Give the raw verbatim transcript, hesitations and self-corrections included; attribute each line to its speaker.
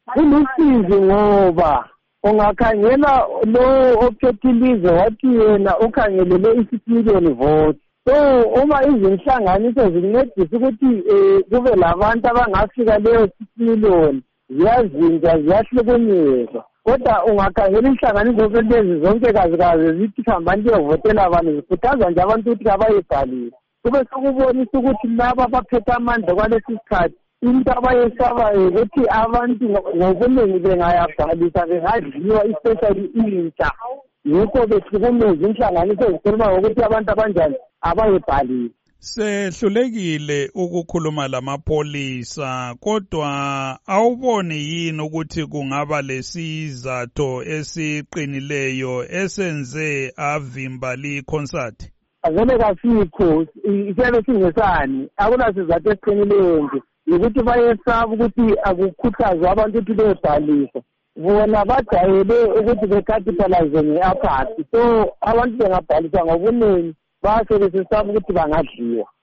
Speaker 1: kulusizi ngoba ungakhangela lo ophethe ilizwe wathi yena ukhangelele isix million votes. So uma izinhlanganiso zincedisa ukuthi kube labantu abangafika leyo six million ziyazinja ziyahlukunyezwa. Kodwa ungakhangela inhlanganiso lezi zonke kazikazi zithi khambani kuyovotela abantu zikhuthaza nje abantu ukuthi abayibhalise. Kube sekubonisa ukuthi laba abaphethe amandla kwalesi sikhathi into abayesabayo ukuthi abantu ngobuningi bengayabhalisa bengadliwa especially intsha. Yikho behlukumeza inhlanganiso ezikhuluma ngokuthi abantu abanjani abayibhalise.
Speaker 2: Sehlulekile ukukhuluma lamapholisa, kodwa awuboni yini ukuthi kungaba lesizathu esiqinileyo esenze avimba li concert?
Speaker 1: Azele kasikho isebe singesani, akunasizathu esiqinileyo nje ukuthi bayesaba ukuthi akukhuthazwa abantu ukuthi bebhalise. Bona bajayele ukuthi becapitalize nge-apathy, so abantu bengabhalisa ngobuningi base besesaba ukuthi bangadliwa.